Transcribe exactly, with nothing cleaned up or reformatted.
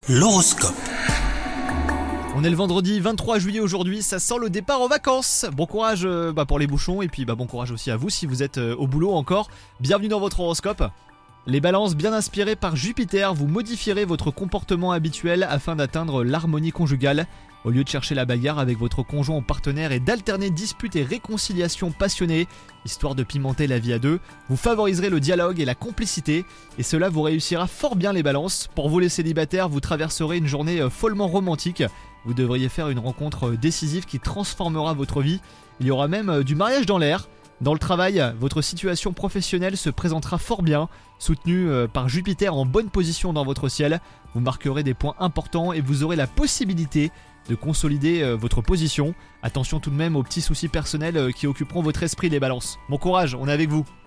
L'horoscope. On est le vendredi vingt-trois juillet aujourd'hui, ça sent le départ en vacances. Bon courage euh, bah, pour les bouchons et puis bah, bon courage aussi à vous si vous êtes euh, au boulot encore. Bienvenue dans votre horoscope. Les balances, bien inspirés par Jupiter, vous modifierez votre comportement habituel afin d'atteindre l'harmonie conjugale. Au lieu de chercher la bagarre avec votre conjoint ou partenaire et d'alterner disputes et réconciliations passionnées, histoire de pimenter la vie à deux, vous favoriserez le dialogue et la complicité, et cela vous réussira fort bien les balances. Pour vous les célibataires, vous traverserez une journée follement romantique. Vous devriez faire une rencontre décisive qui transformera votre vie. Il y aura même du mariage dans l'air. Dans le travail, votre situation professionnelle se présentera fort bien. Soutenu par Jupiter en bonne position dans votre ciel, vous marquerez des points importants et vous aurez la possibilité de consolider votre position. Attention tout de même aux petits soucis personnels qui occuperont votre esprit les balances. Bon courage, on est avec vous.